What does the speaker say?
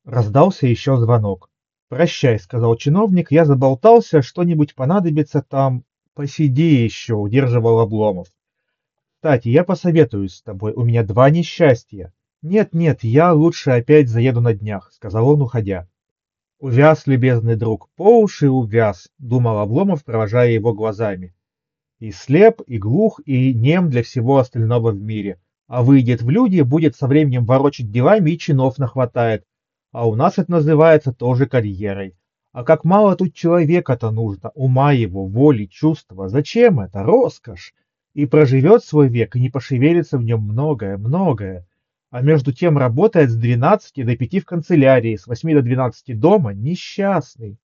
Раздался еще звонок. «Прощай», — сказал чиновник, — «я заболтался, что-нибудь понадобится там». «Посиди еще», — удерживал Обломов. «Кстати, я посоветуюсь с тобой, у меня два несчастья». «Нет, я лучше опять заеду на днях», — сказал он, уходя. «Увяз, любезный друг, по уши увяз», — думал Обломов, провожая его глазами. «И слеп, и глух, и нем для всего остального в мире. А выйдет в люди, будет со временем ворочать делами и чинов нахватает. А у нас это называется тоже карьерой. А как мало тут человека-то нужно, ума его, воли, чувства. Зачем это? Роскошь. И проживет свой век, и не пошевелится в нем многое. А между тем работает с 12 до 5 в канцелярии, с 8 до 12 дома, несчастный.